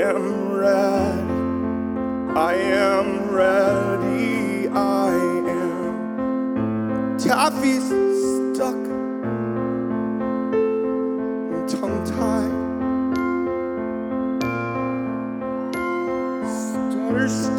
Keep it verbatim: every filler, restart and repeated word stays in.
am ready. I am ready. I am. Taffy's stuck, tongue-tied. Stutter